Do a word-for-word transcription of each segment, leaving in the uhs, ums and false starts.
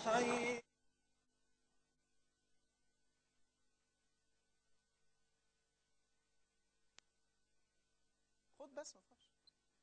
حي. خد بس ما تخافش.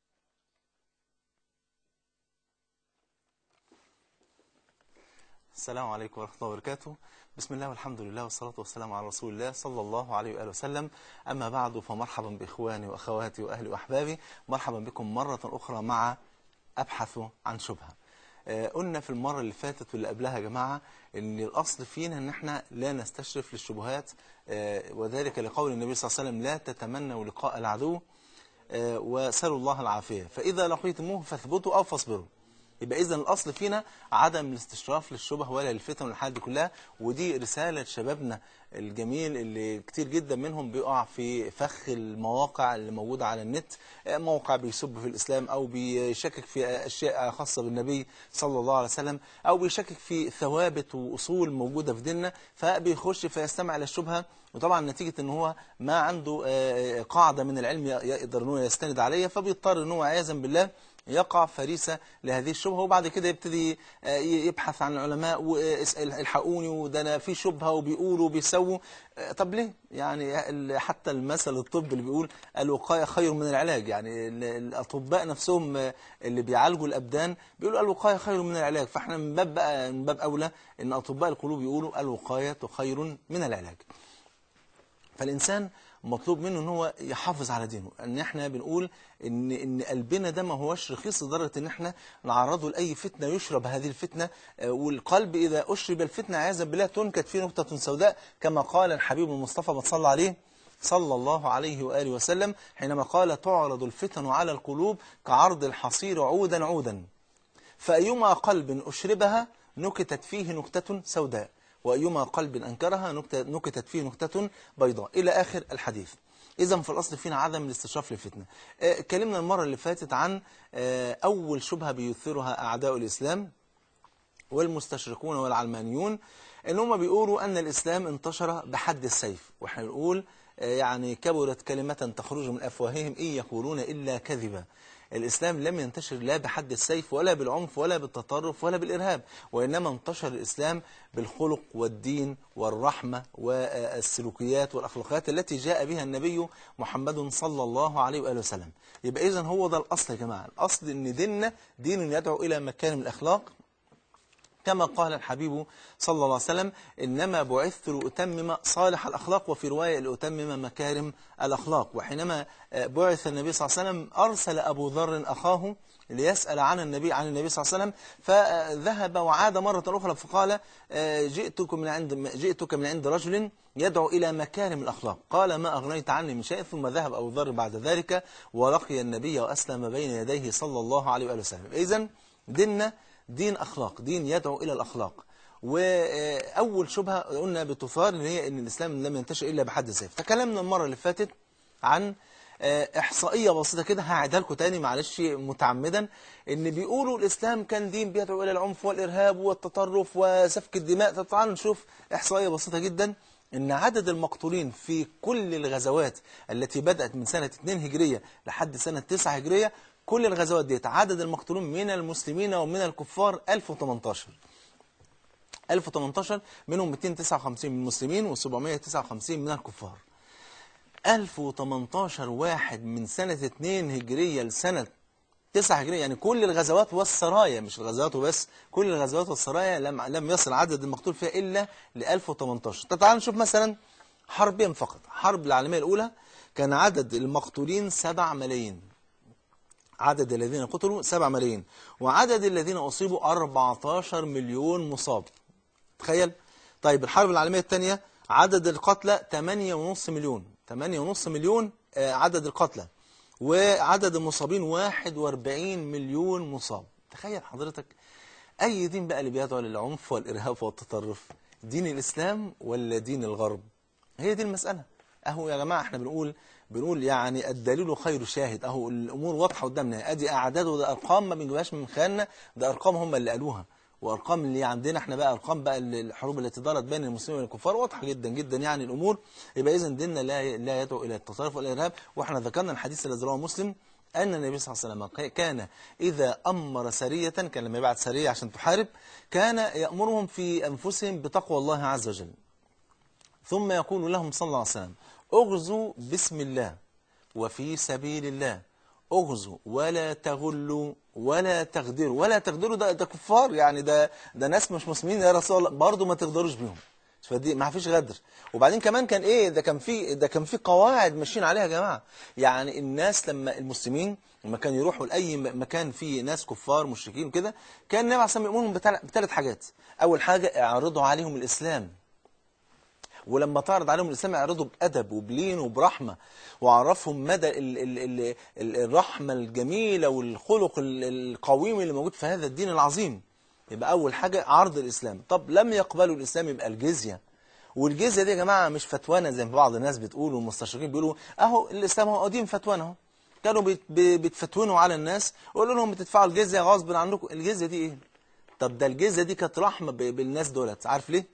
السلام عليكم ورحمة الله وبركاته. بسم الله والحمد لله والصلاة والسلام على رسول الله صلى الله عليه وآله وسلم. أما بعد، فمرحبا بإخواني وأخواتي وأهلي وأحبابي، مرحبا بكم مرة أخرى مع أبحث عن شبهة. آه قلنا في المرة اللي فاتت واللي قبلها يا جماعة إن الأصل فينا إن إحنا لا نستشرف للشبهات، آه وذلك لقول النبي صلى الله عليه وسلم: لا تتمنوا لقاء العدو آه وسلوا الله العافية، فإذا لقيتموه فاثبتوا أو فاصبروا. يبقى إذن الأصل فينا عدم الاستشراف للشبه ولا للفتن والحاجات دي كلها. ودي رسالة شبابنا الجميل اللي كتير جدا منهم بيقع في فخ المواقع اللي موجودة على النت، موقع بيسب في الإسلام أو بيشكك في أشياء خاصة بالنبي صلى الله عليه وسلم، أو بيشكك في ثوابت وأصول موجودة في ديننا، فبيخش فيستمع إلى الشبهة. وطبعا نتيجة ان هو ما عنده قاعدة من العلم يقدر انه يستند عليها، فبيضطر ان هو عياذا بالله يقع فريسة لهذه الشبهة، وبعد كده يبتدي يبحث عن العلماء واسأل الحقوني وده أنا في شبهة وبيقولوا وبيسووا. طب ليه؟ يعني حتى المثل الطب اللي بيقول الوقاية خير من العلاج، يعني الأطباء نفسهم اللي بيعالجوا الأبدان بيقولوا الوقاية خير من العلاج، فاحنا من باب بقى من باب أولى إن أطباء القلوب يقولوا الوقاية خير من العلاج. فالإنسان مطلوب منه ان هو يحافظ على دينه، ان احنا بنقول ان ان قلبنا ده ما هوش رخيص لدرجه ان احنا نعرضه لاي فتنه يشرب هذه الفتنه. والقلب اذا اشرب الفتنه عياذا بالله تنكت فيه نكته سوداء، كما قال الحبيب المصطفى ما صلى عليه صلى الله عليه واله وسلم حينما قال: تعرض الفتن على القلوب كعرض الحصير عودا عودا، فايما قلب اشربها نكتت فيه نكته سوداء، وأيما قلب أنكرها نكتت فيه نكتة بيضاء، إلى آخر الحديث. إذن في الأصل فينا عدم الاستشراف للفتنة. آه كلمنا المرة اللي فاتت عن آه أول شبهة بيثيرها أعداء الإسلام والمستشرقون والعلمانيون، إن هم بيقولوا أن الإسلام انتشر بحد السيف، وإحنا بنقول آه يعني كبرت كلمة تخرج من أفواههم إن يقولون إلا كذبا. الإسلام لم ينتشر لا بحد السيف ولا بالعنف ولا بالتطرف ولا بالإرهاب، وإنما انتشر الإسلام بالخلق والدين والرحمة والسلوكيات والأخلاقيات التي جاء بها النبي محمد صلى الله عليه وآله وسلم. يبقى إذن هو ده الأصل يا جماعة، الأصل إن ديننا دين يدعو إلى مكارم الأخلاق، كما قال الحبيب صلى الله عليه وسلم: إنما بعثت لأتمم صالح الأخلاق، وفي رواية لأتمم مكارم الأخلاق. وحينما بعث النبي صلى الله عليه وسلم أرسل أبو ذر أخاه ليسأل عن النبي عن النبي صلى الله عليه وسلم، فذهب وعاد مرة أخرى فقال: جئتك من عند جئتك من عند رجل يدعو إلى مكارم الأخلاق. قال: ما أغنيت عني من شيء. ثم ذهب أبو ذر بعد ذلك ولقي النبي وأسلم بين يديه صلى الله عليه وآله وسلم. إذن ديننا دين أخلاق، دين يدعو إلى الأخلاق. وأول شبهة قلنا بتثار اللي هي أن الإسلام لم ينتشر إلا بحد السيف. تكلمنا المرة اللي فاتت عن إحصائية بسيطة كده هعيدها لكم تاني معلش متعمدا، إن بيقولوا الإسلام كان دين بيدعو إلى العنف والإرهاب والتطرف وسفك الدماء. تعالوا نشوف إحصائية بسيطة جدا، إن عدد المقتولين في كل الغزوات التي بدأت من سنة اتنين هجرية لحد سنة تسعة هجرية، كل الغزوات ديت عدد المقتولون من المسلمين ومن الكفار ألف وتمنتاشر. ألف وتمنتاشر منهم مئتين وتسعة وخمسين من المسلمين وسبعمئة وتسعة وخمسين من الكفار. ألف وتمنتاشر واحد من سنة اتنين هجرية لسنة تسعة هجرية، يعني كل الغزوات والسرايا، مش الغزوات وبس، كل الغزوات والسرايا لم لم يصل عدد المقتول فيها إلا ل ألف وتمنتاشر. تعالوا نشوف مثلا حربين فقط. الحرب العالمية الأولى كان عدد المقتولين سبعة ملايين، عدد الذين قتلوا سبعة ملايين، وعدد الذين أصيبوا أربعتاشر مليون مصاب. تخيل. طيب الحرب العالمية الثانية عدد القتلى ثمانية ونص مليون، ثمانية ونص مليون عدد القتلى، وعدد المصابين واحد وأربعين مليون مصاب. تخيل حضرتك، أي دين بقى اللي بيدعو للعنف والإرهاب والتطرف؟ دين الإسلام ولا دين الغرب؟ هي دي المسألة. أهو يا جماعة احنا بنقول بنقول يعني الدليل خير شاهد، أهو الأمور واضحة قدامنا، أدي أعداد وده أرقام ما بنجيبهاش من خيالنا، ده أرقام هم اللي قالوها، وأرقام اللي عندنا احنا بقى أرقام بقى الحروب التي دارت بين المسلمين والكفار واضحة جدا جدا يعني الأمور. يبقى إذن ديننا لا لا يدعو إلى التطرف والإرهاب. وإحنا ذكرنا الحديث الذي رواه مسلم أن النبي صلى الله عليه وسلم كان إذا أمر سرية، كان لما يبعث سرية عشان تحارب، كان يأمرهم في أنفسهم بتقوى الله عز وجل، ثم يقول لهم صلى الله عليه وسلم: اغزوا بسم الله وفي سبيل الله، اغزوا ولا تغلوا ولا تغدروا. ولا تغدروا ده, ده كفار، يعني ده ده ناس مش مسلمين يا رسول الله، برضه ما تغدروش بيهم، فدي ما فيش غدر. وبعدين كمان كان ايه ده، كان في ده كان في قواعد ماشيين عليها يا جماعه. يعني الناس لما المسلمين لما كانوا يروحوا لاي مكان فيه ناس كفار مشركين كده، كان النبي عليه الصلاه والسلام يأمرهم بثلاث حاجات. اول حاجه اعرضوا عليهم الاسلام، ولما تعرض عليهم الإسلام يعرضوا بأدب وبلين وبرحمة، وعرفهم مدى ال ال ال ال الرحمة الجميلة والخلق القويم اللي موجود في هذا الدين العظيم. يبقى أول حاجة عرض الإسلام. طب لم يقبلوا الإسلام يبقى الجزية. والجزية دي يا جماعة مش فتوانا زي ما بعض الناس بتقول، والمستشرقين بيقولوا أهو الإسلام هو قديم فتوانا اهو، كانوا بيتفتونوا على الناس ويقولوا لهم بتدفعوا الجزية غصب عنكم. الجزية دي إيه؟ طب ده الجزية دي كانت رحمة بالناس دولت. عارف ليه؟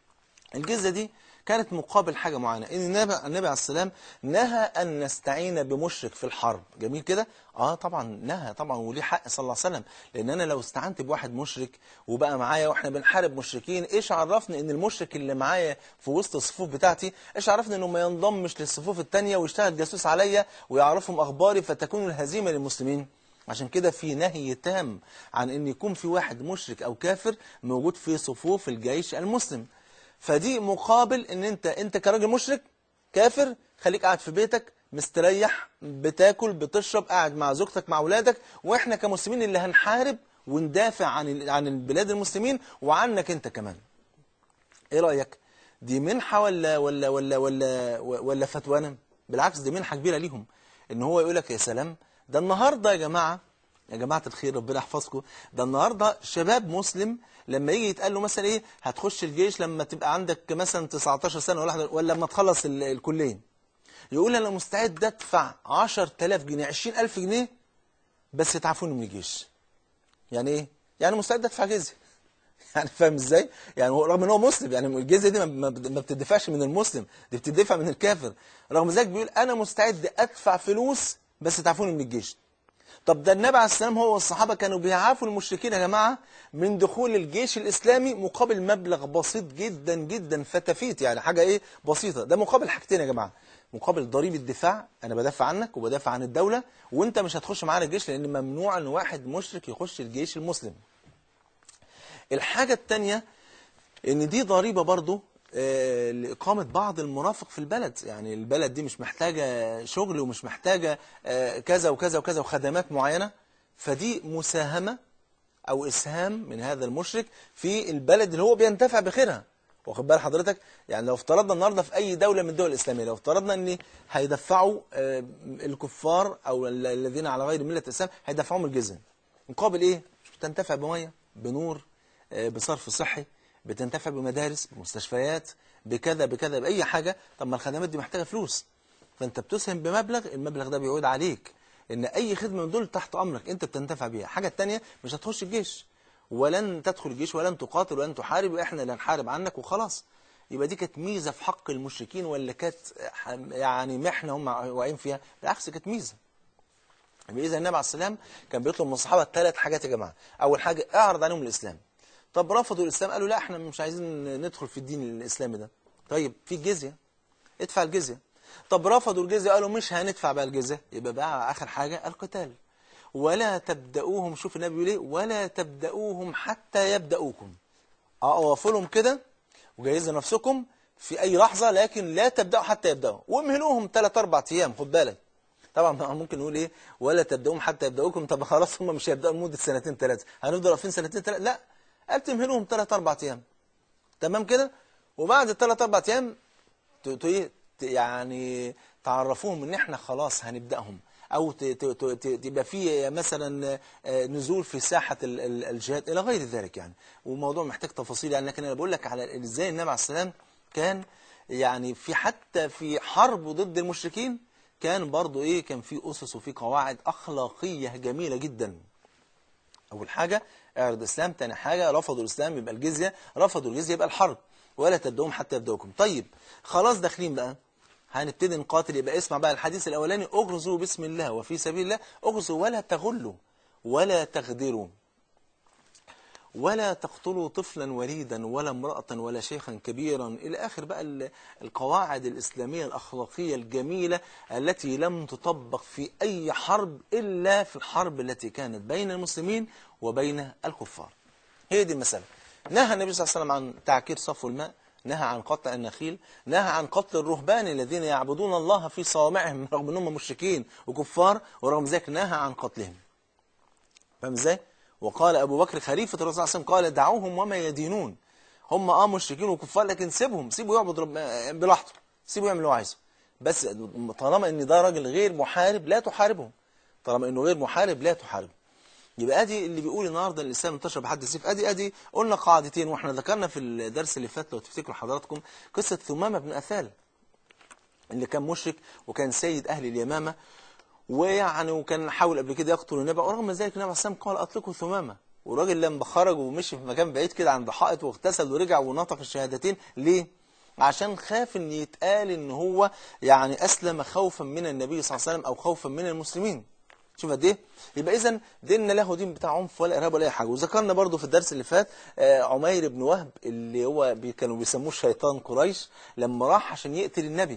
الجزية دي كانت مقابل حاجة معينة، ان النبي النبي عليه السلام نهى ان نستعين بمشرك في الحرب. جميل كده؟ اه طبعا نهى طبعا، وليه حق صلى الله عليه وسلم، لان انا لو استعنت بواحد مشرك وبقى معايا واحنا بنحارب مشركين، ايش عرفني ان المشرك اللي معايا في وسط الصفوف بتاعتي، ايش عرفني انه ما ينضمش للصفوف الثانيه ويشتغل جاسوس عليا ويعرفهم اخباري فتكون الهزيمه للمسلمين؟ عشان كده في نهي تام عن ان يكون في واحد مشرك او كافر موجود في صفوف الجيش المسلم. فدي مقابل ان انت انت كراجل مشرك كافر خليك قاعد في بيتك مستريح، بتاكل بتشرب، قاعد مع زوجتك مع اولادك، واحنا كمسلمين اللي هنحارب وندافع عن عن البلاد المسلمين وعنك انت كمان. ايه رايك؟ دي منحه ولا ولا ولا ولا ولا فتوانه؟ بالعكس دي منحه كبيره ليهم، ان هو يقول لك يا سلام، ده النهارده يا جماعه يا جماعة الخير ربنا يحفظكم، ده النهاردة شباب مسلم لما يجي يتقال له مثلا ايه هتخش الجيش لما تبقى عندك مثلا تسعتاشر سنة ولا ولا لما تخلص الكلية، يقول انا مستعد ادفع عشرة آلاف جنيه عشرين ألف جنيه بس تعافوني من الجيش. يعني ايه؟ يعني مستعد ادفع جزية. يعني فاهم ازاي؟ يعني رغم ان هو مسلم، يعني الجزية دي ما بتدفعش من المسلم، دي بتدفع من الكافر، رغم ذلك بيقول انا مستعد ادفع فلوس بس تعافوني من الجيش. طب ده النبي عليه السلام هو والصحابة كانوا بيعافوا المشركين يا جماعة من دخول الجيش الإسلامي مقابل مبلغ بسيط جدا جدا، فتافيت يعني حاجة ايه بسيطة. ده مقابل حاجتين يا جماعة، مقابل ضريبة الدفاع، أنا بدافع عنك وبدافع عن الدولة وأنت مش هتخش معانا الجيش لأن ممنوع أن واحد مشرك يخش الجيش المسلم. الحاجة الثانية ان دي ضريبة برضو آه لإقامة بعض المرافق في البلد، يعني البلد دي مش محتاجة شغل ومش محتاجة آه كذا وكذا وكذا وخدمات معينة، فدي مساهمة أو إسهام من هذا المشرك في البلد اللي هو بينتفع بخيرها. واخد بال حضرتك؟ يعني لو افترضنا النهارده في أي دولة من الدول الإسلامية، لو افترضنا ان هيدفعوا آه الكفار أو الذين على غير ملة الإسلام هيدفعوهم الجزية، مقابل إيه؟ مش بتنتفع بمية، بنور، آه بصرف صحي، بتنتفع بمدارس، بمستشفيات، بكذا بكذا بأي حاجة. طب ما الخدمات دي محتاجة فلوس، فأنت بتسهم بمبلغ، المبلغ ده بيعود عليك إن أي خدمة من دول تحت أمرك أنت بتنتفع بيها. حاجة التانية مش هتخش الجيش ولن تدخل الجيش ولن تقاتل ولن تحارب، وإحنا اللي هنحارب عنك وخلاص. يبقى دي كانت ميزة في حق المشركين ولا كانت يعني محنة هم واقعين فيها؟ بالعكس كانت ميزة. يبقى إذا النبي عليه السلام كان بيطلب من الصحابة ثلاث حاجات يا جماعة. أول حاجة اعرض عليهم الإسلام. طب رفضوا الإسلام، قالوا لا احنا مش عايزين ندخل في الدين الإسلامي ده. طيب في الجزية، ادفع الجزية. طب رفضوا الجزية قالوا مش هندفع بقى الجزية، يبقى بقى آخر حاجة القتال. ولا تبدأوهم، شوف النبي بيقول ايه، ولا تبدأوهم حتى يبدأوكم. اقفوا لهم كده وجهزوا نفسكم في أي لحظة، لكن لا تبدأوا حتى يبدأوا، وامهلوهم ثلاث أربع أيام. خد بالك طبعا ممكن نقول ايه ولا تبدأوهم حتى يبدأوكم، طب خلاص هم مش هيبدأوا لمدة سنتين ثلاثة، هنفضل واقفين سنتين ثلاثة؟ لا، قال تمهلوهم ثلاث أربع أيام. تمام كده؟ وبعد الثلاث أربع أيام يعني تعرفوهم ان احنا خلاص هنبدأهم، او تبقى في مثلا نزول في ساحة الجهاد الى غير ذلك يعني. وموضوع محتاج تفاصيل يعني، لكن انا بقول لك على ازاي النبي عليه السلام كان يعني في حتى في حرب ضد المشركين كان برضو ايه، كان في اسس وفي قواعد اخلاقية جميلة جدا. اول حاجة اعرض الاسلام، تاني حاجة رفضوا الاسلام يبقى الجزية، رفضوا الجزية يبقى الحرب، ولا تبدأوهم حتى يبدأوكم. طيب خلاص داخلين بقى، هنبتدي نقاتل. يبقى اسمع بقى الحديث الأولاني، اغزوا بسم الله وفي سبيل الله، اغزوا ولا تغلوا ولا تغدروا ولا تقتلوا طفلا وليدا ولا امرأة ولا شيخا كبيرا، إلى آخر بقى القواعد الإسلامية الأخلاقية الجميلة التي لم تطبق في أي حرب إلا في الحرب التي كانت بين المسلمين وبين الكفار. هي دي المسألة. نهى النبي صلى الله عليه وسلم عن تعكير صفو الماء، نهى عن قطع النخيل، نهى عن قتل الرهبان الذين يعبدون الله في صوامعهم رغم أنهم مشركين وكفار، ورغم ذلك نهى عن قتلهم. فاهم ازاي؟ وقال أبو بكر خليفة الرسول صلى الله عليه وسلم قال دعوهم وما يدينون، هم اه مشركين وكفار لكن سيبهم، سيبوا يعبد رب براحته، سيبوا يعمل اللي هو عايزه، بس طالما ان ده راجل غير محارب لا تحاربه، طالما انه غير محارب لا تحاربه. يبقى ادي اللي بيقول النهارده الاسلام انتشر بحد السيف. ادي ادي قلنا قاعدتين، واحنا ذكرنا في الدرس اللي فات لو تفتكروا حضراتكم قصه ثمامه بن اثال اللي كان مشرك وكان سيد اهل اليمامه، ويعني وكان حاول قبل كده يقتل النبي، ورغم ذلك النبي عليه السلام قال اطلقوا ثمامه. والراجل لما خرج ومشي في مكان بعيد كده عند حائط واغتسل ورجع ونطق الشهادتين. ليه؟ عشان خاف ان يتقال ان هو يعني اسلم خوفا من النبي صلى الله عليه وسلم او خوفا من المسلمين. شوف قد ايه؟ يبقى اذا ديننا له دين بتاع عنف ولا ارهاب ولا اي حاجه. وذكرنا برضو في الدرس اللي فات عمير بن وهب اللي هو بي كانوا بيسموه شيطان قريش لما راح عشان يقتل النبي.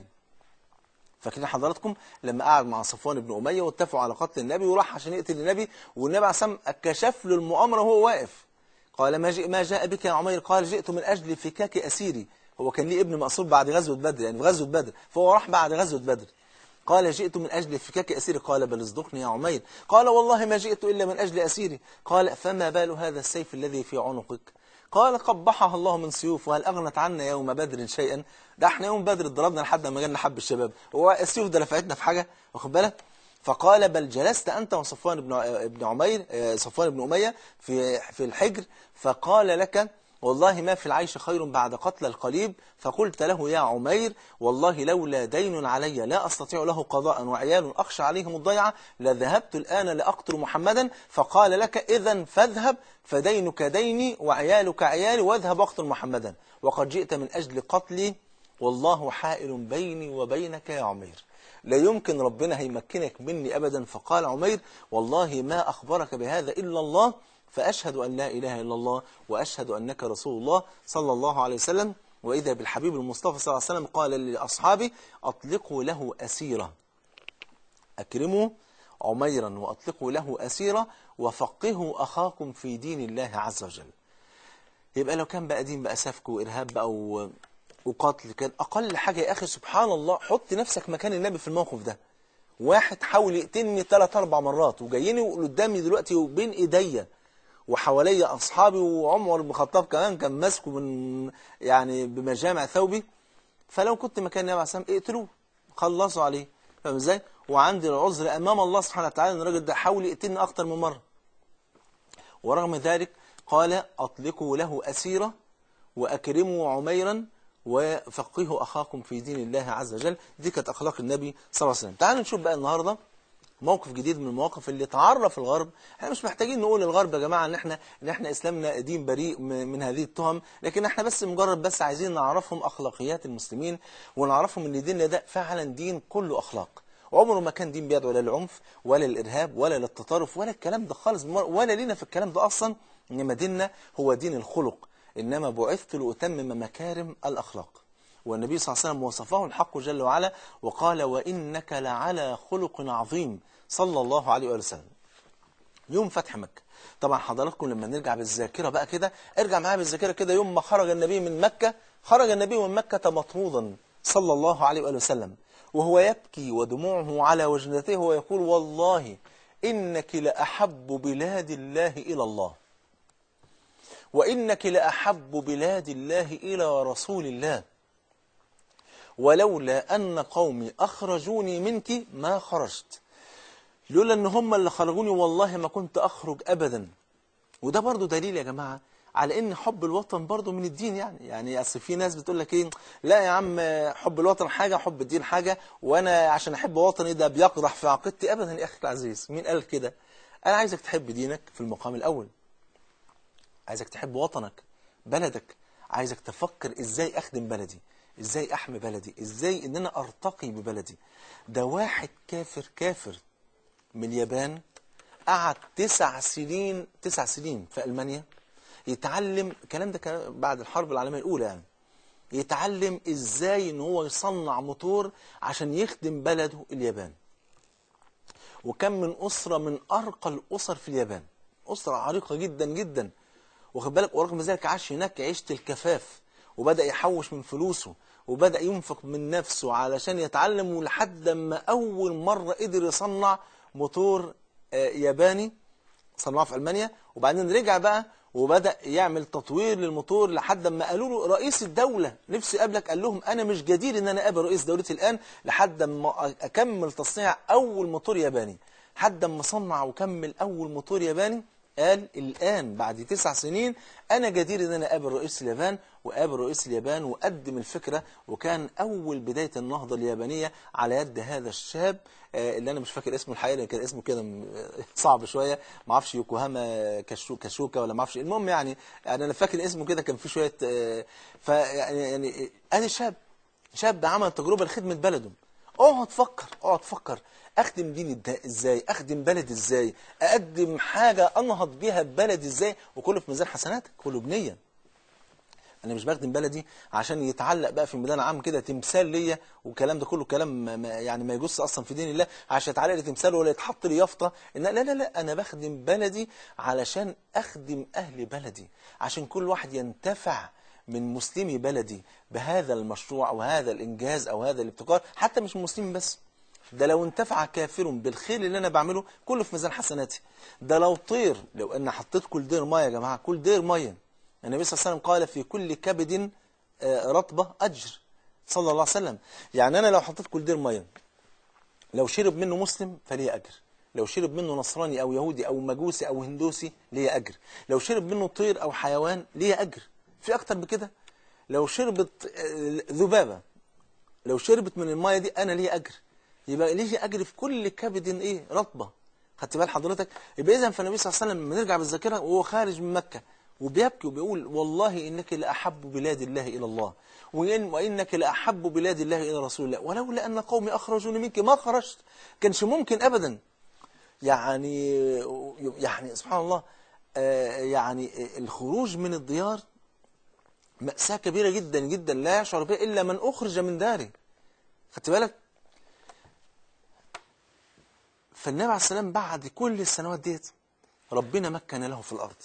فاكرين حضراتكم لما قعد مع صفوان بن أمية واتفقوا على قتل النبي وراح عشان يقتل النبي، والنبي عليه الصلاة والسلام كشف له المؤامرة وهو واقف. قال ما جاء, ما جاء بك يا عمير؟ قال جئت من أجل فكاك أسيري. هو كان ليه ابن مأسور بعد غزوة بدر، يعني في غزوة بدر، فهو راح بعد غزوة بدر. قال جئت من أجل فكاك أسيري. قال بل اصدقني يا عمير. قال والله ما جئت إلا من أجل أسيري. قال فما بال هذا السيف الذي في عنقك؟ قال قبحها الله من سيوف، وهل أغنت عنا يوم بدر شيئا؟ ده احنا يوم بدر ضربنا لحد ما جالنا حب الشباب، هو السيوف ده نفعتنا في حاجة؟ واخد بالك؟ فقال بل جلست أنت وصفوان بن ابن عمير صفوان بن أمية في في الحجر، فقال لك والله ما في العيش خير بعد قتل القليب. فقلت له يا عمير والله لولا دين علي لا أستطيع له قضاء وعيال أخشى عليهم الضيعة لذهبت الآن لأقتل محمدا. فقال لك إذا فاذهب فدينك ديني وعيالك عيالي واذهب أقتل محمدا، وقد جئت من أجل قتلي والله حائل بيني وبينك يا عمير، لا يمكن ربنا هيمكنك مني أبدا. فقال عمير والله ما أخبرك بهذا إلا الله، فأشهد أن لا إله إلا الله وأشهد أنك رسول الله صلى الله عليه وسلم. وإذا بالحبيب المصطفى صلى الله عليه وسلم قال لأصحابه أطلقوا له أسيرة، أكرموا عميرا وأطلقوا له أسيرة وفقهوا أخاكم في دين الله عز وجل. يبقى لو كان بقى دين بقى سفك وإرهاب بقى وقتل، كان أقل حاجة يا أخي سبحان الله حط نفسك مكان النبي في الموقف ده. واحد حاول يقتلني ثلاث أربع مرات وجايني قدامي دلوقتي وبين إيديا وحوالي أصحابي، وعمر بن الخطاب كمان كان ماسكه من يعني بمجامع ثوبي. فلو كنت مكان النبي عليه الصلاة والسلام اقتلوه خلصوا عليه. فاهم ازاي؟ وعندي العذر أمام الله سبحانه وتعالى ان الراجل ده حاول يقتلني أكتر من مرة، ورغم ذلك قال أطلقوا له أسيرة وأكرموا عميرا وفقهوا أخاكم في دين الله عز وجل. دي كانت أخلاق النبي صلى الله عليه وسلم. تعالوا نشوف بقى النهاردة موقف جديد من المواقف اللي تعرف الغرب. احنا مش محتاجين نقول للغرب يا جماعة ان احنا ان احنا اسلامنا دين بريء من هذه التهم، لكن احنا بس مجرد بس عايزين نعرفهم اخلاقيات المسلمين ونعرفهم ان ديننا ده فعلا دين كله اخلاق. عمره ما كان دين بيدعو لا للعنف ولا للارهاب ولا للتطرف ولا الكلام ده خالص، ولا لينا في الكلام ده اصلا. انما ديننا هو دين الخلق، انما بعثت لاتمم مكارم الاخلاق. والنبي صلى الله عليه وسلم وصفه الحق جل وعلا وقال وإنك لعلى خلق عظيم صلى الله عليه وسلم. يوم فتح مكة، طبعا حضراتكم لما نرجع بالذاكرة بقى كده، ارجع معايا بالذاكرة كده، يوم ما خرج النبي من مكة، خرج النبي من مكة مطرودا صلى الله عليه وسلم وهو يبكي ودموعه على وجنته ويقول والله إنك لأحب بلاد الله إلى الله، وإنك لأحب بلاد الله إلى رسول الله، ولولا أن قومي أخرجوني منك ما خرجت، لولا أن هم اللي خرجوني والله ما كنت أخرج أبدا. وده برضو دليل يا جماعة على أن حب الوطن برضو من الدين. يعني يعني أصل في ناس بتقول لك إيه، لا يا عم حب الوطن حاجة حب الدين حاجة، وأنا عشان أحب وطني ده بيقرح في عقيدتي. أبدا يا أخي العزيز، مين قال كده؟ أنا عايزك تحب دينك في المقام الأول، عايزك تحب وطنك بلدك، عايزك تفكر إزاي أخدم بلدي، ازاي احمي بلدي، ازاي ان انا ارتقي ببلدي. ده واحد كافر كافر من اليابان قعد تسع سنين تسع سنين في ألمانيا يتعلم الكلام ده، كان بعد الحرب العالمية الأولى يعني، يتعلم ازاي ان هو يصنع موتور عشان يخدم بلده اليابان. وكان من أسرة من أرقى الأسر في اليابان، أسرة عريقة جدا جدا، واخد بالك، ورغم ذلك عاش هناك عيشة الكفاف، وبدأ يحوش من فلوسه، وبدأ ينفق من نفسه علشان يتعلم، لحد ما أول مرة قدر يصنع موتور ياباني صنعه في ألمانيا. وبعدين رجع بقى وبدأ يعمل تطوير للموتور، لحد ما قالوا له رئيس الدولة نفسي قبلك، قال لهم أنا مش جدير إن أنا أقابل رئيس دولتي الآن، لحد ما أكمل تصنيع أول موتور ياباني، لحد ما صنع وكمل أول موتور ياباني. قال الآن بعد تسع سنين أنا جدير إن أنا أقابل رئيس اليابان، وقابل رئيس اليابان وقدم الفكرة، وكان أول بداية النهضة اليابانية على يد هذا الشاب اللي أنا مش فاكر اسمه الحقيقة، لأن كان اسمه كده صعب شوية، ما اعرفش يوكوهاما كاشو كاشوكا ولا ما اعرفش، المهم يعني يعني أنا فاكر اسمه كده كان فيه شوية. فيعني يعني أدي شاب شاب عمل تجربة لخدمة بلده. اقعد فكر اقعد فكر اخدم ديني ازاي، اخدم بلدي ازاي، اقدم حاجة انهض بيها بلدي ازاي، وكله في ميزان حسناتك، كله بنية. انا مش بخدم بلدي عشان يتعلق بقى في ميدان عام كده تمثال ليا، والكلام ده كله كلام ما يعني ما يجوز اصلا في دين الله، عشان يتعلق لي تمثال ولا يتحط لي يافطه ان لا لا لا، انا بخدم بلدي علشان اخدم اهل بلدي، عشان كل واحد ينتفع من مسلمي بلدي بهذا المشروع او هذا الانجاز او هذا الابتكار، حتى مش مسلم بس، ده لو انتفع كافر بالخير اللي انا بعمله كله في ميزان حسناتي. ده لو طير، لو ان حطيت كل دير ميه يا جماعه، كل دير ميه، النبي صلى الله عليه وسلم قال في كل كبد رطبة أجر، صلى الله عليه وسلم. يعني أنا لو حطيت كل دير مية، لو شرب منه مسلم فليه أجر، لو شرب منه نصراني أو يهودي أو مجوسي أو هندوسي ليه أجر، لو شرب منه طير أو حيوان ليه أجر، في أكتر بكده؟ لو شربت ذبابة، لو شربت من المية دي أنا ليه أجر، يبقى ليه أجر في كل كبد إيه رطبة. خدت بال حضرتك؟ يبقى إذن فالنبي صلى الله عليه وسلم بنرجع بالذاكرة وهو خارج من مكة وبيبكي وبيقول والله إنك لأحب بلاد الله إلى الله، وإن وإنك لأحب بلاد الله إلى رسول الله، ولولا أن قومي أخرجوني منك ما خرجت، كانش ممكن أبدا. يعني يعني سبحان الله، آه يعني الخروج من الديار مأساة كبيرة جدا جدا لا يشعر بها إلا من أخرج من داره. خدت بالك؟ فالنبي عليه السلام بعد كل السنوات ديت ربنا مكن له في الأرض،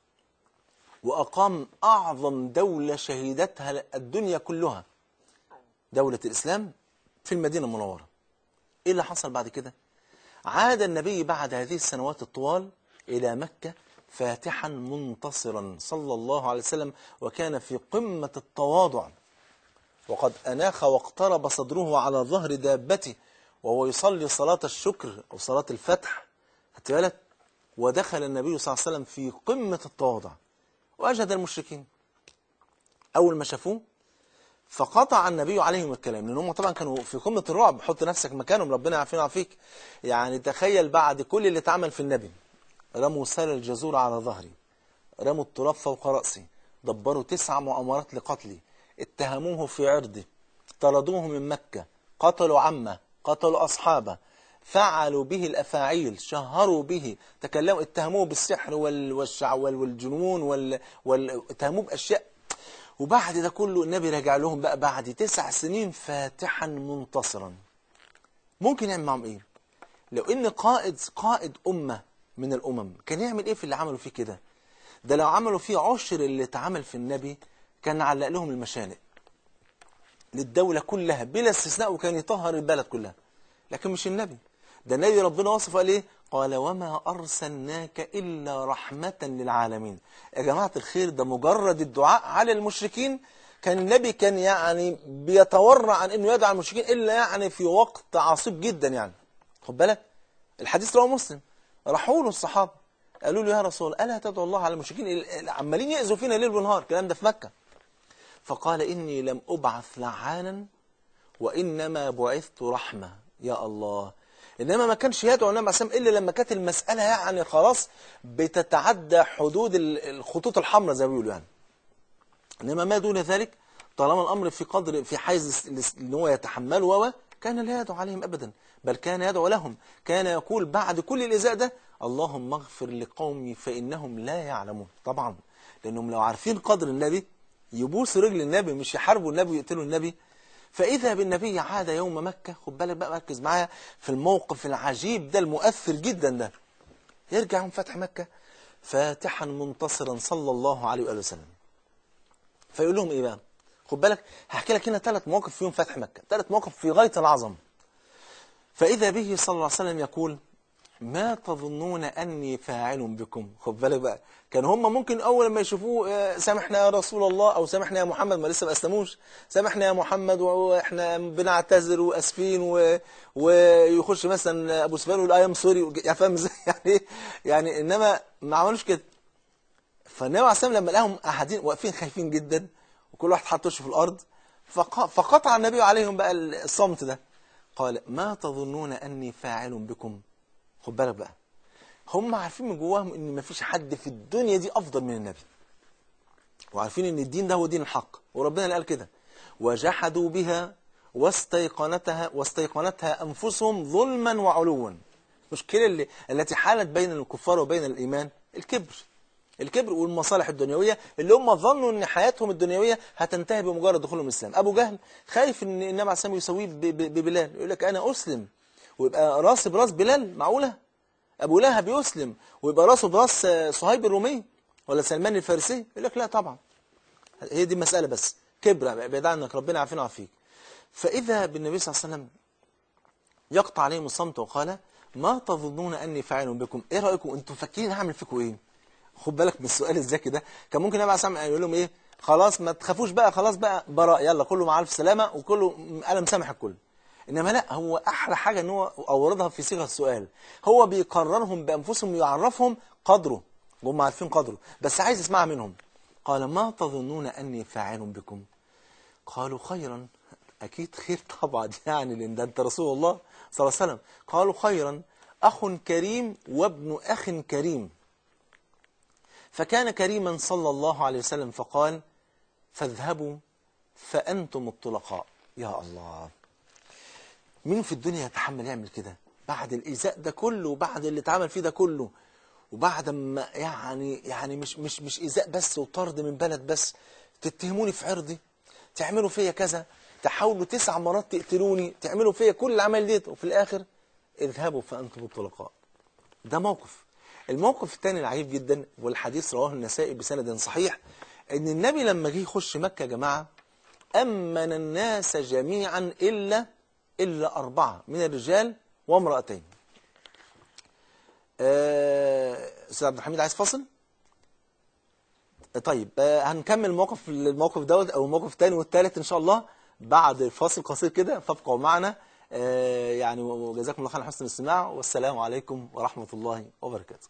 وأقام أعظم دولة شهدتها الدنيا كلها، دولة الإسلام في المدينة المنورة. إيه اللي حصل بعد كده؟ عاد النبي بعد هذه السنوات الطوال إلى مكة فاتحا منتصرا صلى الله عليه وسلم، وكان في قمة التواضع، وقد أناخ واقترب صدره على ظهر دابته وهو يصلي صلاة الشكر أو صلاة الفتح. خدت بالك؟ ودخل النبي صلى الله عليه وسلم في قمة التواضع، وأجهد المشركين أول ما شافوه فقطع النبي عليهم الكلام، لأنهم طبعا كانوا في قمة الرعب. حط نفسك مكانهم، ربنا يعافينا ويعافيك. يعني تخيل بعد كل اللي اتعمل في النبي، رموا سال الجزور على ظهري، رموا التراب فوق رأسي، دبروا تسع مؤامرات لقتلي، اتهموه في عرضه، طردوه من مكة، قتلوا عمه، قتلوا أصحابه، فعلوا به الأفاعيل، شهروا به، تكلموا، اتهموه بالسحر والشعوذة والجنون وال... وال... اتهموه بأشياء. وبعد ده كله النبي رجع لهم بقى بعد تسع سنين فاتحا منتصرا. ممكن يعمل معهم ايه؟ لو ان قائد قائد أمة من الأمم كان يعمل ايه في اللي عملوا فيه كده؟ ده لو عملوا فيه عشر اللي اتعمل في النبي كان علق لهم المشانق للدولة كلها بلا استثناء، وكان يطهر البلد كلها. لكن مش النبي، ده النبي ربنا وصفه قال ايه؟ قال وما أرسلناك إلا رحمة للعالمين. يا جماعة الخير، ده مجرد الدعاء على المشركين كان النبي كان يعني بيتورع عن انه يدعو المشركين الا يعني في وقت عصيب جدا. يعني خد بالك، الحديث رواه مسلم، راحوا له الصحابة قالوا له يا رسول الا تدعو الله على المشركين عمالين يأذوا فينا ليل ونهار، الكلام ده في مكة. فقال إني لم أبعث لعانا وإنما بعثت رحمة. يا الله، إنما ما كانش يدعو النبي عليه الصلاة والسلام إلا لما كانت المسألة يعني خلاص بتتعدى حدود الخطوط الحمراء زي ما بيقولوا يعني. إنما ما دون ذلك طالما الأمر في قدر في حيز ان هو يتحمله و كان لا يدعو عليهم أبدا، بل كان يدعو لهم. كان يقول بعد كل الإزاء ده اللهم اغفر لقومي فإنهم لا يعلمون. طبعا لأنهم لو عارفين قدر النبي يبوسوا رجل النبي، مش يحاربوا النبي ويقتلوا النبي. فإذا بالنبي عاد يوم مكة، خد بالك بقى، ركز معايا في الموقف العجيب ده المؤثر جدا ده. يرجع من فتح مكة فاتحا منتصرا صلى الله عليه وآله وسلم. فيقول لهم إيه بقى؟ خد بالك هحكي لك هنا ثلاث مواقف فيهم فتح مكة، ثلاث مواقف في غاية العظمة. فإذا به صلى الله عليه وسلم يقول ما تظنون أني فاعل بكم. خد بالك بقى، كان هم ممكن أول ما يشوفوه سامحنا يا رسول الله أو سامحنا يا محمد، ما لسه ما أسلموش، سامحنا يا محمد وإحنا بنعتذر وأسفين و... ويخش مثلا أبو سفيان يقول أيام سوري، يعني فاهم ازاي يعني يعني إنما ما عملوش كده. فالنبي عليه الصلاة والسلام لما لقاهم قاعدين واقفين خايفين جدا وكل واحد حاط وشه في الأرض، فق... فقطع النبي عليهم بقى الصمت ده، قال ما تظنون أني فاعل بكم. خد بالك بقى، هم عارفين من جواهم ان مفيش حد في الدنيا دي افضل من النبي، وعارفين ان الدين ده هو دين الحق، وربنا اللي قال كده وجحدوا بها واستيقنتها واستيقنتها انفسهم ظلما وعلوا. المشكله اللي التي حالت بين الكفار وبين الايمان الكبر، الكبر والمصالح الدنيويه اللي هم ظنوا ان حياتهم الدنيويه هتنتهي بمجرد دخولهم الاسلام. ابو جهل خايف ان النبي عليه الصلاه والسلام يسويه ببلال، يقول لك انا اسلم ويبقى راسي براس بلال، معقوله؟ ابو لهب يسلم ويبقى راسه براس صهيب الرومي ولا سلمان الفارسي؟ يقول لك لا طبعا، هي دي مساله بس كبر، بعيد عنك، ربنا عافينا وعافيك. فاذا بالنبي صلى الله عليه وسلم يقطع عليهم الصمت وقال ما تظنون اني فاعل بكم، ايه رايكم انتوا فاكرين هعمل فيكم ايه؟ خد بالك من السؤال الذكي ده. كان ممكن النبي عليه الصلاه والسلام يقول لهم ايه؟ خلاص ما تخافوش بقى، خلاص بقى براء، يلا كله مع الف سلامه وكله انا مسامح الكل. انما لا، هو احلى حاجه ان هو اوردها في صيغه السؤال، هو بيقررهم بانفسهم، يعرفهم قدره، هم عارفين قدره بس عايز يسمعها منهم. قال ما تظنون اني فاعل بكم؟ قالوا خيرا. اكيد خير طبعا، يعني لان ده انت رسول الله صلى الله عليه وسلم. قالوا خيرا، اخ كريم وابن اخ كريم. فكان كريما صلى الله عليه وسلم فقال فاذهبوا فانتم الطلقاء. يا الله، مين في الدنيا يتحمل يعمل كده بعد الإيذاء ده كله وبعد اللي اتعمل فيه ده كله، وبعد ما يعني يعني مش مش مش إيذاء بس وطرد من بلد بس، تتهموني في عرضي، تعملوا فيا كذا، تحاولوا تسع مرات تقتلوني، تعملوا فيا كل العمل ديت، وفي الآخر اذهبوا فأنتم الطلقاء. ده موقف. الموقف الثاني العجيب جدا والحديث رواه النسائي بسند صحيح، ان النبي لما جه يخش مكة يا جماعة أمن الناس جميعا إلا إلا أربعة من الرجال وامرأتين. أستاذ عبد الحميد عايز فاصل؟ طيب أه هنكمل الموقف الموقف دوت أو الموقف الثاني والثالث إن شاء الله بعد فاصل قصير كده، فابقوا معنا. أه يعني وجزاكم الله خيرا حسن الاستماع، والسلام عليكم ورحمة الله وبركاته.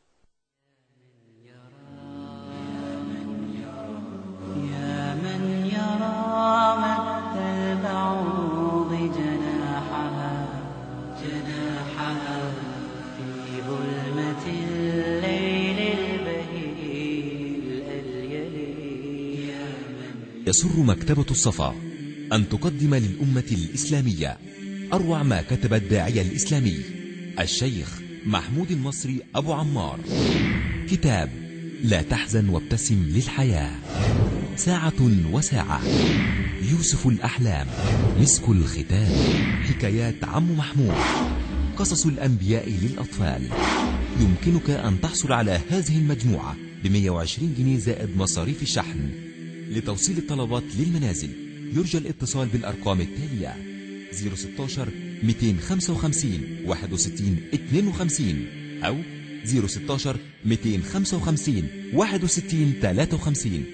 يا من يرى مد البعوض جناحها جناحها في ظلمة الليل البهيل الأليل. يا من يسر مكتبة الصفا أن تقدم للأمة الإسلامية أروع ما كتب الداعية الإسلامي الشيخ محمود المصري أبو عمار، كتاب لا تحزن وابتسم للحياة، ساعة وساعة، يوسف الأحلام، مسك الختام، حكايات عم محمود، قصص الأنبياء للأطفال. يمكنك أن تحصل على هذه المجموعة ب مئة وعشرين جنيه زائد مصاريف الشحن. لتوصيل الطلبات للمنازل يرجى الاتصال بالأرقام التالية صفر ستة واحد مئتين وخمسة وخمسين واحد وستين اثنين وخمسين أو صفر ستة واحد مئتين وخمسة وخمسين واحد وستين ثلاثة وخمسين.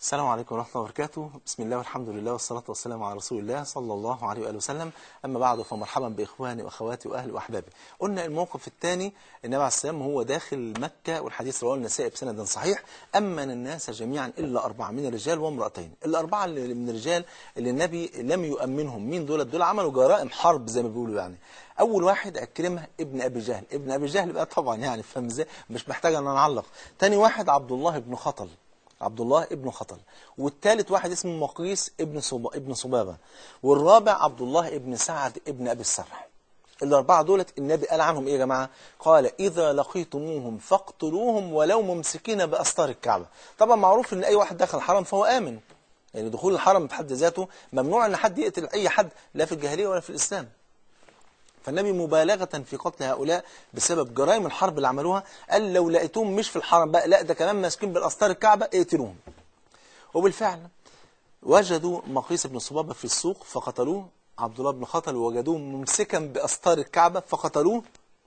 السلام عليكم ورحمة الله وبركاته. بسم الله والحمد لله والصلاة والسلام على رسول الله صلى الله عليه وآله وسلم. أما بعد فمرحبا بإخواني وأخواتي وأهلي وأحبابي. قلنا الموقف الثاني النبي عليه السلام هو داخل مكة، والحديث رواه النسائي بسند صحيح، أمن الناس جميعا إلا أربعة من الرجال وامرأتين. الأربعة اللي من الرجال اللي النبي لم يؤمنهم، مين دول؟ دول عملوا جرائم حرب زي ما بيقولوا يعني. أول واحد عكرمة ابن أبي جهل، ابن أبي جهل بقى طبعا يعني فاهم ازاي، مش محتاج أن نعلق. تاني واحد عبد الله بن خطل، عبد الله ابن خطل. والثالث واحد اسمه مقيس ابن صب... ابن صبابة. والرابع عبد الله ابن سعد ابن أبي السرح. الأربعة دولت النبي قال عنهم إيه يا جماعة؟ قال إذا لقيتموهم فاقتلوهم ولو ممسكين بأستار الكعبة. طبعا معروف إن أي واحد دخل الحرم فهو آمن، يعني دخول الحرم بحد ذاته ممنوع إن حد يقتل أي حد، لا في الجاهلية ولا في الإسلام. فالنبي مبالغة في قتل هؤلاء بسبب جرائم الحرب اللي عملوها قال لو لقيتوهم مش في الحرم بقى، لا ده كمان ماسكين بالأستار الكعبة اقتلوهم. وبالفعل وجدوا مقيس بن صبابة في السوق فقتلوه، عبد الله بن خطل وجدوه ممسكا بأستار الكعبة فقتلوه،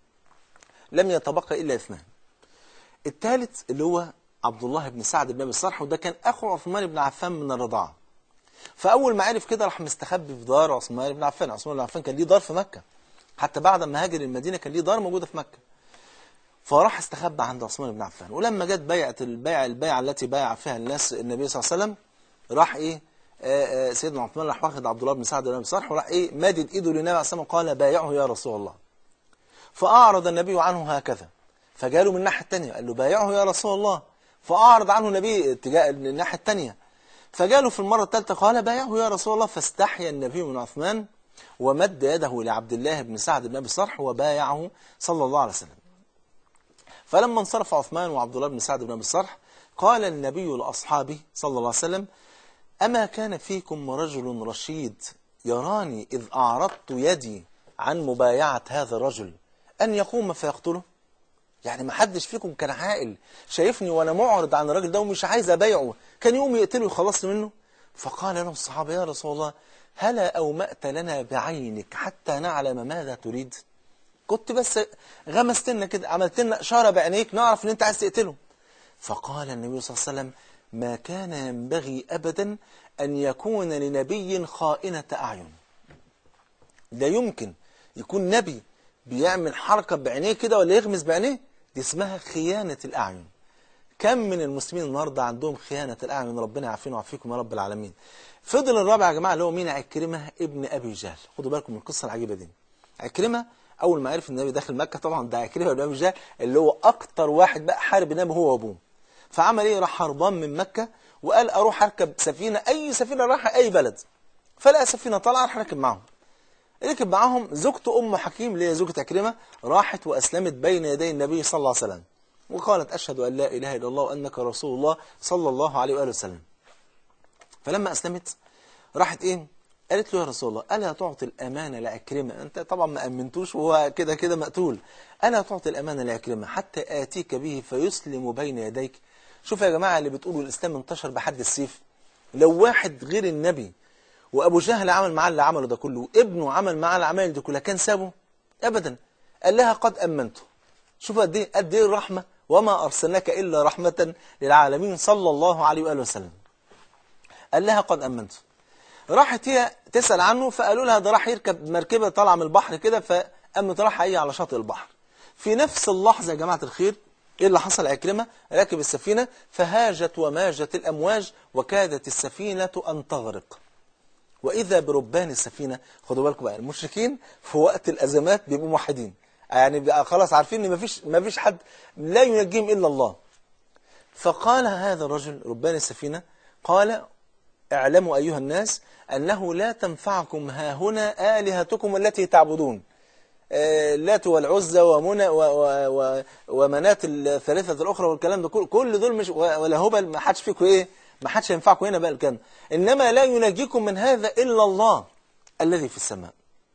لم يتبقى إلا اثنان. الثالث اللي هو عبد الله بن سعد بن أبي السرح، وده كان أخو عثمان بن عفان من الرضاعة. فأول ما عرف كده راح مستخبي في دار عثمان بن عفان. عثمان بن عفان كان ليه دار في مكة، حتى بعد ما هاجر المدينة كان ليه دار موجودة في مكة. فراح استخبى عند عثمان بن عفان. ولما جت بيعة البيعة البيعة التي بايع فيها الناس النبي صلى الله عليه وسلم، راح ايه آآ آآ سيدنا عثمان راح واخد عبد الله بن سعد بن ابي السرح وراح ايه مادد ايده للنبي عليه الصلاه والسلام، قال بايعه يا رسول الله. فاعرض النبي عنه هكذا، فجاله من الناحيه الثانيه قال له بايعه يا رسول الله، فاعرض عنه النبي اتجاه الناحيه الثانيه، فجاله في المره الثالثه قال بايعه يا رسول الله. فاستحيا النبي من عثمان ومد يده لعبد الله بن سعد بن ابي السرح وبايعه صلى الله عليه وسلم. فلما انصرف عثمان وعبد الله بن سعد بن ابي السرح قال النبي لاصحابه صلى الله عليه وسلم: أما كان فيكم رجل رشيد يراني إذ أعرضت يدي عن مبايعة هذا الرجل أن يقوم فيقتله؟ يعني ما حدش فيكم كان عاقل شايفني وأنا معرض عن الراجل ده ومش عايز أبايعه كان يقوم يقتله ويخلص منه؟ فقال له الصحابة: يا رسول الله هلا أومأت لنا بعينك حتى نعلم ماذا تريد؟ كنت بس غمست لنا كده، عملت لنا إشارة بعينيك نعرف إن أنت عايز تقتله. فقال النبي صلى الله عليه وسلم: ما كان ينبغي أبدا أن يكون لنبي خائنة أعين. لا يمكن يكون نبي بيعمل حركة بعينيه كده ولا يغمز بعينيه، دي اسمها خيانة الأعين. كم من المسلمين النهارده عندهم خيانة الأعين، ربنا يعافينا ويعافيكم يا رب العالمين. فضل الرابع يا جماعة اللي هو مين؟ عكرمة ابن أبي جهل. خدوا بالكم من القصة العجيبة دي. عكرمة أول ما عرف النبي داخل مكة، طبعا ده عكرمة ابن أبي جهل اللي هو أكتر واحد بقى حارب النبي هو وأبوه. فعمل ايه؟ راح هربان من مكة وقال اروح اركب سفينة، اي سفينة رايحة اي بلد. فلقى سفينة طالعة راح ركب معاهم. ركب معاهم زوجته ام حكيم اللي هي زوجة عكرمة، راحت واسلمت بين يدي النبي صلى الله عليه وسلم وقالت اشهد ان لا اله الا الله وانك رسول الله صلى الله عليه واله وسلم. فلما اسلمت راحت ايه؟ قالت له: يا رسول الله الا تعطي الامانة لعكرمة؟ انت طبعا ما امنتوش وهو كده كده مقتول. الا تعطي الامانة لعكرمة حتى اتيك به فيسلم بين يديك؟ شوف يا جماعة اللي بتقولوا الإسلام انتشر بحد السيف. لو واحد غير النبي وأبو جهل عمل معاه اللي عمله ده كله وابنه عمل معاه العمال دي كلها كان سابه؟ أبدا. قال لها: قد أمنته. شوف قد ايه قد ايه الرحمة، وما أرسلناك إلا رحمة للعالمين صلى الله عليه وآله وسلم. قال لها: قد أمنته. راحت هي تسأل عنه فقالوا لها ده راح يركب مركبة طالعة من البحر كده، فقامت راح هي على شاطئ البحر. في نفس اللحظة يا جماعة الخير ايه اللي حصل؟ عكرمة راكب السفينة فهاجت وماجت الأمواج وكادت السفينة أن تغرق. وإذا بربان السفينة، خدوا بالكم بقى المشركين في وقت الأزمات بيبقوا موحدين، يعني بقى خلاص عارفين ان مفيش مفيش حد لا ينجيهم إلا الله. فقال هذا الرجل ربان السفينة، قال: اعلموا أيها الناس أنه لا تنفعكم هاهنا آلهتكم التي تعبدون، اللات والعزى ومنى ومنات الثالثة الأخرى والكلام ده كل دول مش ولا هبل، ما حدش فيكم إيه، ما حدش ينفعكم هنا بقى الكلام، إنما لا ينجيكم من هذا إلا الله الذي في السماء.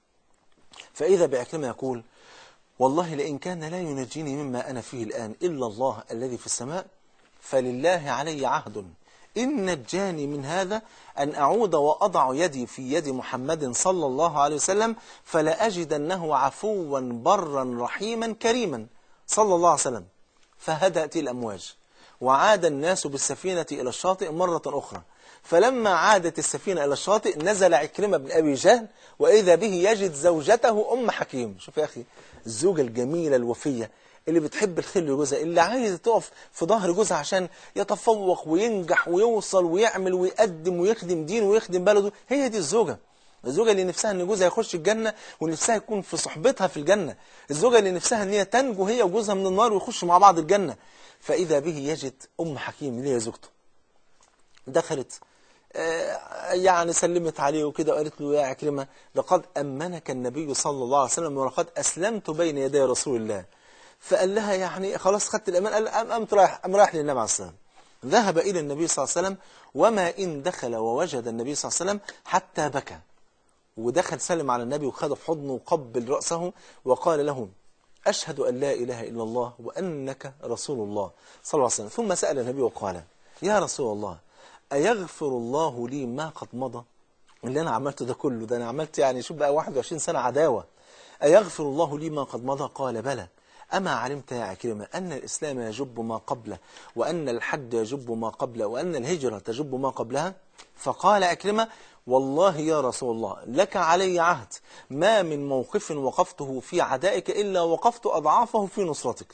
فإذا بعكرمة يقول: والله لئن كان لا ينجيني مما أنا فيه الآن إلا الله الذي في السماء فلله علي عهد إن نجاني من هذا أن أعود وأضع يدي في يد محمد صلى الله عليه وسلم فلا أجدنه عفوا برا رحيما كريما صلى الله عليه وسلم. فهدأت الأمواج وعاد الناس بالسفينة إلى الشاطئ مرة أخرى. فلما عادت السفينة إلى الشاطئ نزل عكرمة بن أبي جهل وإذا به يجد زوجته أم حكيم. شوف يا أخي الزوجة الجميلة الوفية اللي بتحب الخير لجوزها، اللي عايزة تقف في ظهر جوزها عشان يتفوق وينجح ويوصل ويعمل ويقدم ويخدم دين ويخدم بلده. هي دي الزوجة، الزوجة اللي نفسها ان جوزها يخش الجنة ونفسها يكون في صحبتها في الجنة، الزوجة اللي نفسها ان هي تنجو هي وجوزها من النار ويخشوا مع بعض الجنة. فإذا به يجد أم حكيم اللي هي زوجته. دخلت يعني سلمت عليه وكده وقالت له يا عكرمة لقد أمنك النبي صلى الله عليه وسلم ولقد أسلمت بين يدي رسول الله. فقال لها يعني خلاص خدت الأمان. قال قامت رايح أم رايح للنبي عليه السلام. ذهب إلى النبي صلى الله عليه وسلم وما إن دخل ووجد النبي صلى الله عليه وسلم حتى بكى، ودخل سلم على النبي وخده في حضنه وقبل رأسه وقال له أشهد أن لا إله إلا الله وأنك رسول الله صلى الله عليه وسلم. ثم سأل النبي وقال يا رسول الله أيغفر الله لي ما قد مضى؟ اللي أنا عملته ده كله ده أنا عملت يعني شوف بقى واحد وعشرين سنة عداوة، أيغفر الله لي ما قد مضى؟ قال بلى. أما علمت يا عكرمة أن الإسلام يجب ما قبله وأن الحج يجب ما قبله وأن الهجرة تجب ما قبلها؟ فقال عكرمة والله يا رسول الله لك علي عهد ما من موقف وقفته في عدائك إلا وقفت أضعافه في نصرتك،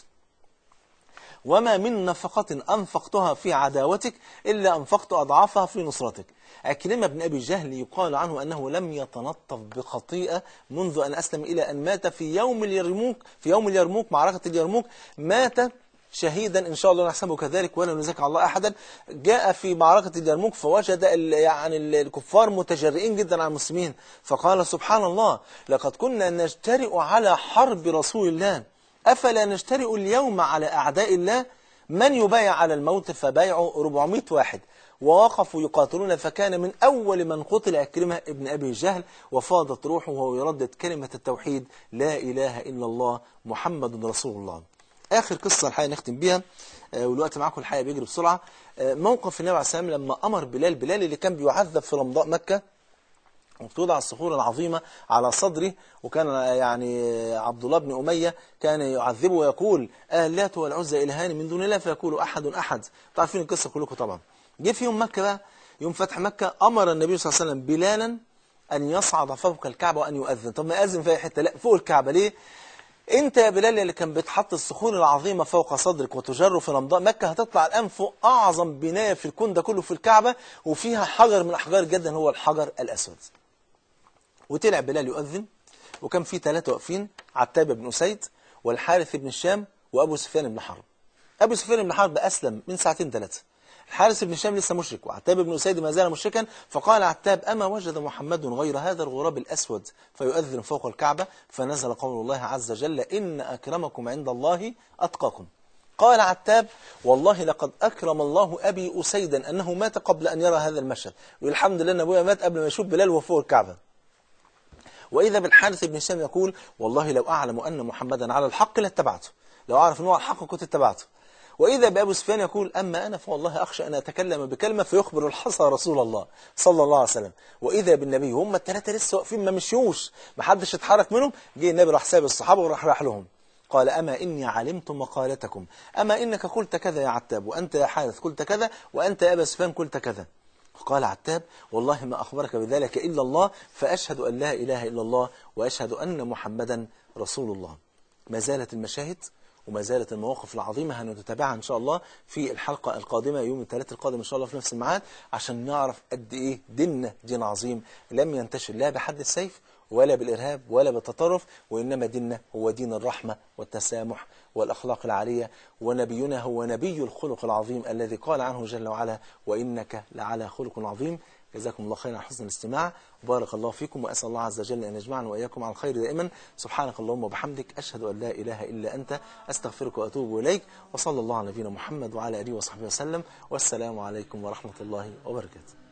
وما من نفقة أنفقتها في عداوتك إلا أنفقت أضعافها في نصرتك. عكرمة بن أبي جهل يقال عنه أنه لم يتنطف بخطيئة منذ أن أسلم إلى أن مات في يوم اليرموك، في يوم اليرموك معركة اليرموك مات شهيدا إن شاء الله نحسبه كذلك ولا نزكي على الله أحدا. جاء في معركة اليرموك فوجد يعني الكفار متجرئين جدا على المسلمين، فقال سبحان الله لقد كنا نجترئ على حرب رسول الله أفلا نجترئ اليوم على أعداء الله؟ من يبايع على الموت فبايعوا أربعمائة واحد، ووقفوا يقاتلون فكان من أول من قتل عكرمة ابن أبي جهل وفاضت روحه وهو يردد كلمة التوحيد لا إله إلا الله محمد رسول الله. آخر قصة الحقيقة نختم بيها والوقت معاكم الحقيقة بيجري بسرعة. موقف النبي عليه الصلاة والسلام لما أمر بلال بلال اللي كان بيعذب في رمضاء مكة وتوضع الصخور العظيمة على صدره، وكان يعني عبد الله بن أمية كان يعذبه ويقول اللات والعزى إلهان من دون الله فيقول أحد أحد. تعرفين القصة كلكم طبعا. جه في يوم مكة بقى يوم فتح مكة أمر النبي صلى الله عليه وسلم بلالا أن يصعد فوق الكعبة وأن يؤذن. طب ما يأذن في أي حتة؟ لا فوق الكعبة. ليه؟ انت يا بلال اللي كان بتحط الصخور العظيمة فوق صدرك وتجر في رمضاء مكة هتطلع الآن فوق أعظم بناية في الكون ده كله في الكعبة وفيها حجر من أحجار جدا هو الحجر الأسود. وطلع بلال يؤذن وكان في ثلاثة واقفين عتاب بن أسيد والحارث بن الشام وأبو سفيان بن حرب. أبو سفيان بن حرب أسلم من ساعتين ثلاثة، الحارث بن الشام لسه مشرك وعتاب بن أسيد ما زال مشركا. فقال عتاب أما وجد محمد غير هذا الغراب الأسود فيؤذن فوق الكعبة؟ فنزل قول الله عز وجل إن أكرمكم عند الله أتقاكم. قال عتاب والله لقد أكرم الله أبي أسيدا أنه مات قبل أن يرى هذا المشهد، والحمد لله أن أبويا مات قبل ما يشوف بلال وفوق الكعبة. وإذا بالحارث بن الشام يقول والله لو أعلم أن محمدا على الحق لاتبعته، لو أعرف أنه على الحق كنت اتبعته. وإذا بأبو سفيان يقول أما أنا فوالله أخشى أن أتكلم بكلمة فيخبر الحصى رسول الله صلى الله عليه وسلم. وإذا بالنبي هم الثلاثة لسه واقفين ما مشيوش ما حدش اتحرك منهم. جه النبي راح ساب الصحابة وراح راح لهم قال أما إني علمت مقالتكم، أما إنك قلت كذا يا عتاب وأنت يا حارث قلت كذا وأنت يا أبا سفيان قلت كذا. قال عتاب والله ما أخبرك بذلك إلا الله فأشهد أن لا إله إلا الله وأشهد أن محمدا رسول الله. ما زالت المشاهد وما زالت المواقف العظيمة هنتابعها إن شاء الله في الحلقة القادمة يوم الثلاث القادم إن شاء الله في نفس الميعاد عشان نعرف قد إيه ديننا دين عظيم لم ينتشر لا بحد السيف ولا بالإرهاب ولا بالتطرف، وإنما ديننا هو دين الرحمة والتسامح والأخلاق العالية، ونبينا هو نبي الخلق العظيم الذي قال عنه جل وعلا وإنك لعلى خلق عظيم. جزاكم الله خيرا على حسن الاستماع، بارك الله فيكم، وأسأل الله عز وجل أن يجمعنا وإياكم على الخير دائما. سبحانك اللهم وبحمدك أشهد أن لا إله إلا أنت أستغفرك وأتوب إليك، وصلى الله على نبينا محمد وعلى آله وصحبه وسلم، والسلام عليكم ورحمة الله وبركاته.